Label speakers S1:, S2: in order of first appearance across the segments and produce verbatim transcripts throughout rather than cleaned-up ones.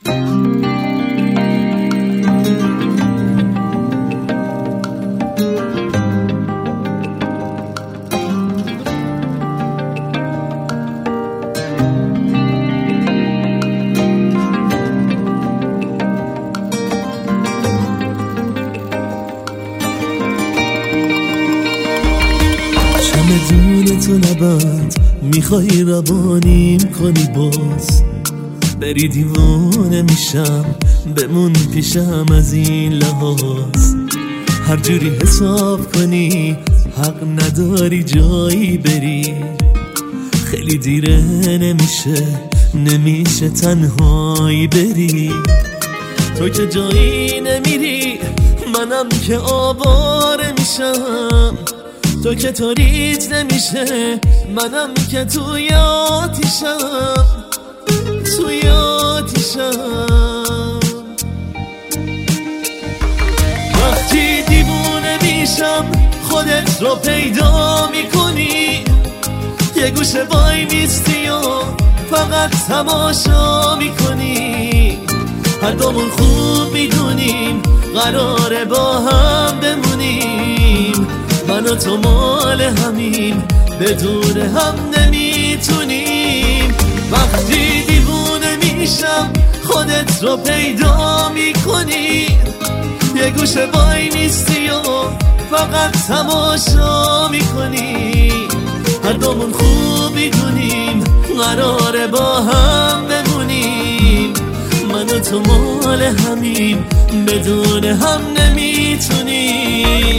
S1: چمدون تو لبت میخوای روانیم کنی باز بری دیوانه میشم بمون پیشم از این لحاظ هر جوری حساب کنی حق نداری جایی بری خیلی دیره نمیشه نمیشه تنهایی بری تو که جایی نمیری منم که آواره میشم تو که تاریج نمیشه منم که توی آتیشم توی آتیشم وقتی دیوونه میشم خودت رو پیدا میکنی یه گوشه وای میستی و فقط تماشا میکنی هر دومون خوب میدونیم قراره با هم بمونیم من و تو مال همیم بدون هم نمیتونیم وقتی دیوونه میشم خودت رو پیدا میکنی یه گوشه وای میستی و فقط تماشا میکنی هر دومون خوب میدونیم قراره با هم بمونیم من و تو مال همیم بدون هم نمیتونیم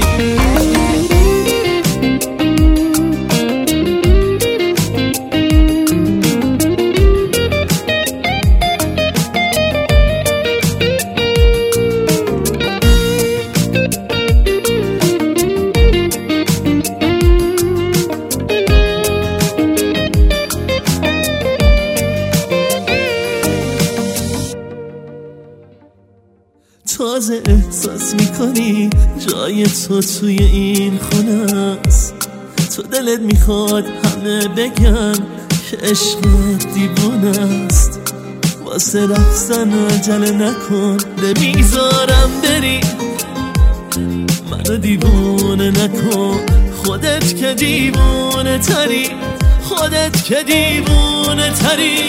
S1: تازه احساس میکنی جای تو توی این خونه است تو دلت میخواد همه بگن که عشقت دیوونه است واسه رفتن عجله نکن نمیذارم بری منو دیوونه نکن خودت که دیوونه تری خودت که دیوونه تری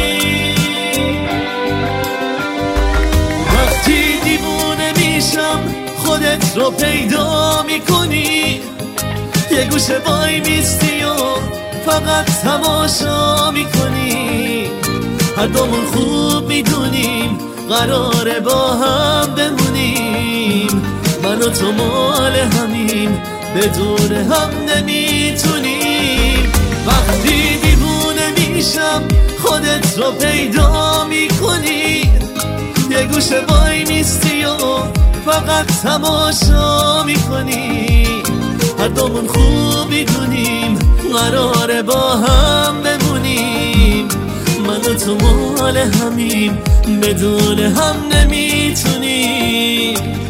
S1: وقتی دیوونه میشم خودت رو پیدا میکنی یه گوشه وای میستی و فقط تماشا میکنی هر دومون خوب میدونیم قراره با هم بمونیم من و تو مال همیم بدون هم نمیتونیم وقتی دیوونه میشم خودت رو پیدا میکنی یه گوشه وای میستی و فقط تماشا میکنی هر دومون خوب میدونیم قراره با هم بمونیم من و تو مال همیم بدون هم نمیتونیم